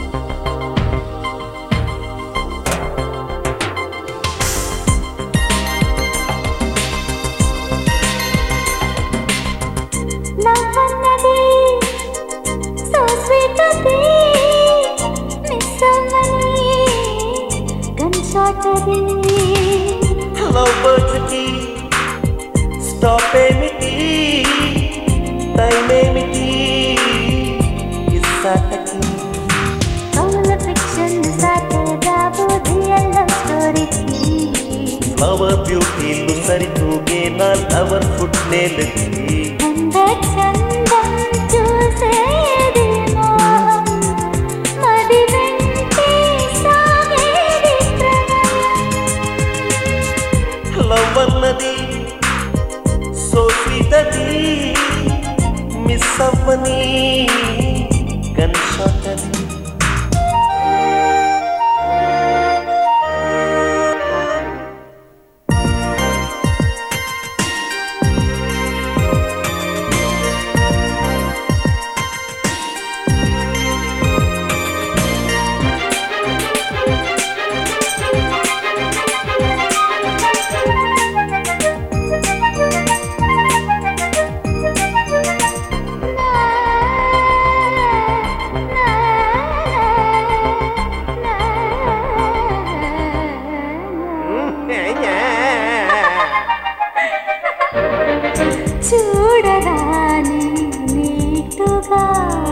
Lovebirds ki stop ఏమిటి time ఏమిటి ఇసాటకి కౌల ఫిక్షన్ సాటేదాబు రియల్ లవ్ స్టోరీకి ఫ్లవర్ బ్యూటీలు సరితూగే నా లవర్ ఫుడ్ నేలకి చందం చూసేది మోహం మది వెంటే సాగేది లవ్ అన్నది సో స్వీట్ అది మిస్ అవ్వని గన్ షాట్ అది చూడరాని నీటుగా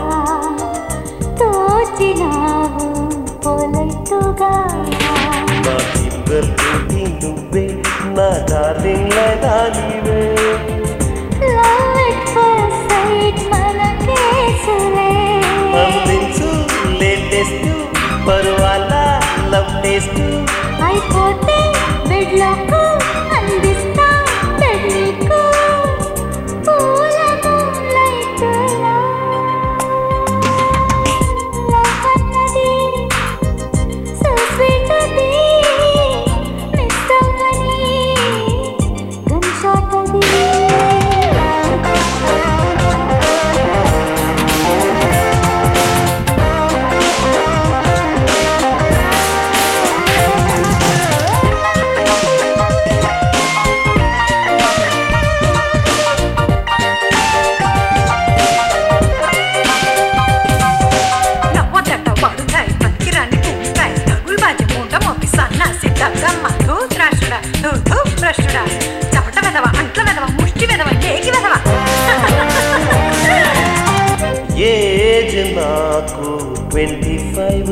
తోచినావు పొలైటుగా నా సింగల్ బ్యూటీ నువ్వే నా డార్లింగ్ లైదానివే లవ్ ఎట్ ఫస్ట్ సైట్ మన కేసులే అందించు లేటెస్ట్ పర్వాలా లవ్ టేస్ట్ అయిపోతే బెడ్లకు అందిస్తా పెళ్ళికు పూల లైటులా లవ్ అన్నది సో స్వీట్ అది మిస్ అవ్వని గన్ షాట్ అది ఏజ్ నాకు 25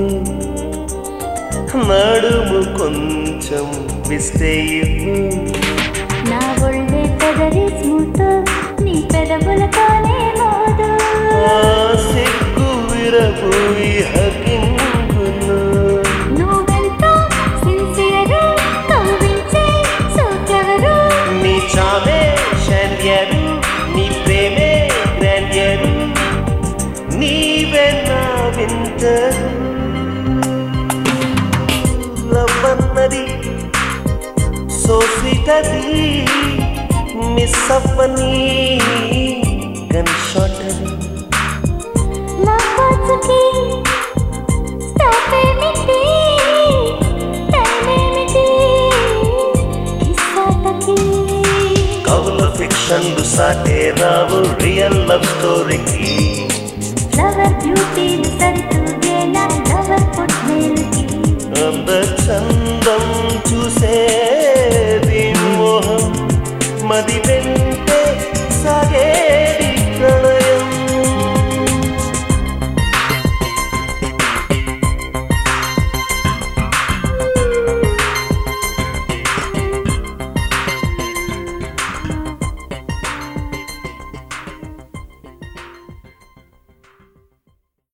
నడుము కొంచెం విస్తేయివ్వు నా ఒళ్ళే పెదరి స్మూత్ నీ పెదవులతోనే మోదు సిగ్గు విరపోయి హకింగును నువ్వెంతో సిన్సియరు కవ్వించే సూకెవరు నీ చావే షాన్యరు నీ ప్రేమే గ్రాండ్యరు నీవే నా వింటరు లవ్ అన్నది సో స్వీట్ అది మిస్ అవ్వని గన్ షాట్ అది లవ్కి స్టాప్ ఏమిటి టైం ఏమిటి కిస్సాటకి కవుల ఫిక్షన్లు సాటే రావు రియల్ లవ్ స్టోరీకి ఫ్లవర్ బ్యూటీలు సరితూగే నా లవర్ ఫుడ్ మేల్కి అంద చందం చూసేది మోహం మది